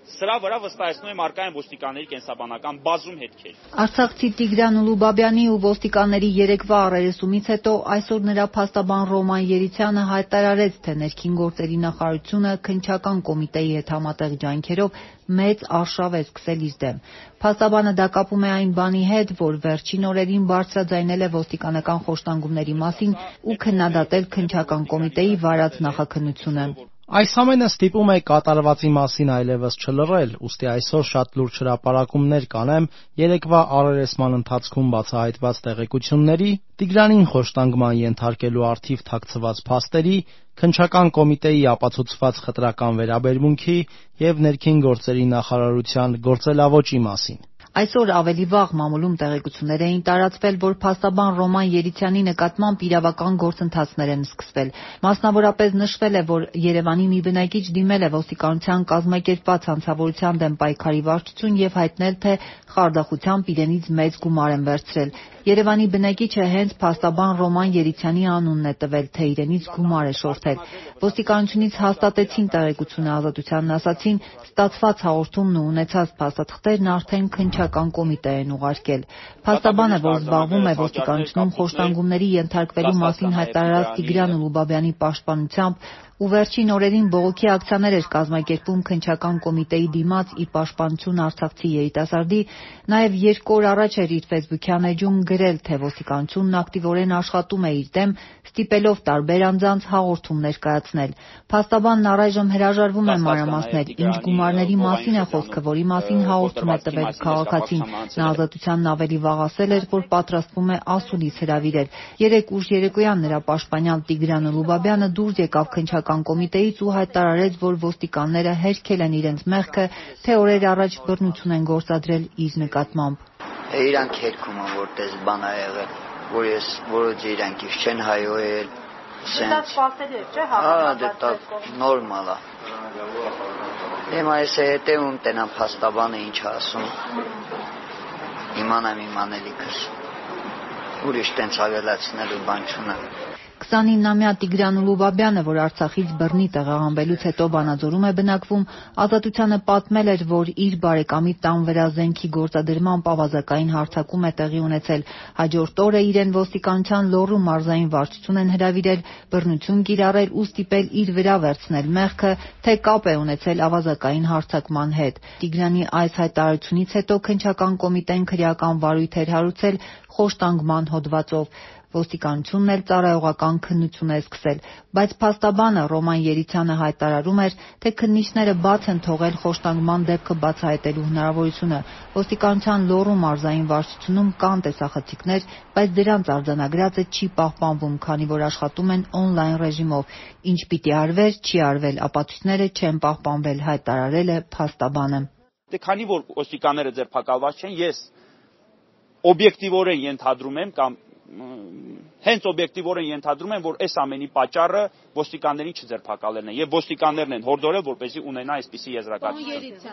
Սրա վրա վստահեցնում եմ արկա են ոստիկանների կենսաբանական բազում հետքեր։ Արցախցի Տիգրան Ուլուբաբյանի ու ոստիկանների երեկվա առերեսումից հետո այսօր նրա փաստաբան Ռոման Երիցյանը հայտարարեց, թե ներքին գործերի նախարարությունը քննչական կոմիտեի հետ համատեղ ջանքերով մեծ արշավ է սկսել իր դեմ։ Փաստաբանը դա կապում է այն բանի հետ, որ վերջին օրերին բարձրաձայնել է ոստիկանական խոշտանգումների մասին ու քննադատել քննչական կոմիտեի վարած նախաքննությունը։ Այս ամենը ստիպում է կատարվածի մասին այլևս չլռել, ուստի այսօր շատ լուրջ հրապարակումներ կանեմ երեկվա առերեսման ընթացքում բացահայտված տեղեկությունների, Տիգրանին խոշտանգման ենթարկելու առթիվ թաքցված փաստերի, քննչական կոմիտեի ապացուցված խտրական վերաբերմունքի և ներքին գործերի նախարարության գործելավոճի մասին։ Այսօր ավելի վաղ մամուլում տեղեկություններ էին տարածվել, որ փաստաբան Ռոման Երիցյանի նկատմամբ իրավական գործընթացներ են սկսվել։ Մասնավորապես նշվել է, որ Երևանի մի բնակիչ դիմել է ոստիկանության կազմակերպված հանցավորության դեմ պայքարի վարչություն և հայտնել, թե խարդախությամբ իրենից մեծ գումար են վերցրել։ Երևանի բնակիչը հենց փաստաբան Ռոման Երիցյանի անունն է տվել, թե իրենից գումար է շորթել։ Ոստիկանությունից հաստատեցին տեղեկությունը, Ազատությանն ասացին, ստացված հաղորդումն ու ունեցած փաստաթղթերն արդեն քննչական կոմիտե են ուղարկել։ Փաստաբանը, որ զբաղվում է ոստիկանությունում խոշտանգումների ենթարկվելու մասին հայտարարած Տիգրան Ուլուբաբյանի պաշտպանությամբ ու վերջին օրերին բողոքի ակցիաներ էր կազմակերպում քննչական կոմիտեի դիմաց ի պաշտպանություն արցախցի երիտասարդի, նաև 2 օր առաջ էր իր ֆեյսբուքյան էջում գրել, թե ոստիկանությունն ակտիվորեն աշխատում է իր դեմ, ստիպելով տարբեր անձանց հաղորդումներ կայացնել։ Փաստաբանն առայժմ հրաժարվում է մանրամասնել, ինչ գումարների մասին է խոսքը, որի մասին հաղորդում է տվել քաղաքացին։ Նա Ազատությանն ավելի վաղ ասել էր, որ պատրաստվում է ասուլիս հրավիրել։ Երեկ ուշ երեկոյան նրա պաշտպանյալ Տիգրան Ուլուբաբյանը դուրս եկավ քննչական կոմիտեից ու հայտարարեց, որ ոստիկանները հերքել են իրենց մեղքը, թե օրեր առաջ բռնություն են գործադրել իր նկատմամբ։ Իրանք հերքում են, որտես բան ա եղել, որ ես որոց իրանք իվ չեն հայոյել։ Դա սպասելի է, չէ՞, դա նորմալ է։ Հիմա ես հետևում տենամ փաստաբանը ինչ ասում։ Իմանամ իմ անելիքս։ Ուրիշ տենց ավելացնելու բան չունեմ։ 29-ամյա Տիգրան Ուլուբաբյանը, որ Արցախից բռնի տեղահանվելուց հետո Վանաձորում է բնակվում, Ազատությանը պատմել էր, որ իր բարեկամի տան վրա զենքի գործադրմամբ ավազակային հարձակում է տեղի ունեցել։ Հաջորդ օրը իրեն ոստիկանության Լոռու մարզային վարչություն են հրավիրել, բռնություն կիրառել ու ստիպել իր վրա վերցնել մեղքը, թե կապ է ունեցել ավազակային հարձակման հետ։ Տիգրանի այս հայտարարությունից հետո քննչական կոմիտեն քրեական վարույթ էր հարուցել խոշտանգման հոդվածով։ Ոստիկանությունն էլ ծառայողական քննություն է սկսել, բայց փաստաբանը Ռոման Երիցյանը հայտարարում էր, թե քննիչները բաց են թողել խոշտանգման դեպքը բացահայտելու հնարավորությունը։ Ոստիկանության Լոռու մարզային վարչությունում կան տեսախցիկներ, բայց դրանց արձանագրածը չի պահպանվում, քանի որ աշխատում են օնլայն ռեժիմով։ Ինչ պիտի արվեր, չի արվել, ապացույցները չեն պահպանվել, հայտարարել է փաստաբանը։ Քանի որ ոստիկանները ձերբակալված չեն, ես օբյեկտիվորեն ենթադրում եմ կամ հենց օբյեկտիվորեն ենթադրում եմ, որ այս ամենի պատճառը ոստիկաններին չձերբակալելն է եւ ոստիկաններն են հորդորել, որպեսզի ունենա այսպիսի եզրակացություն։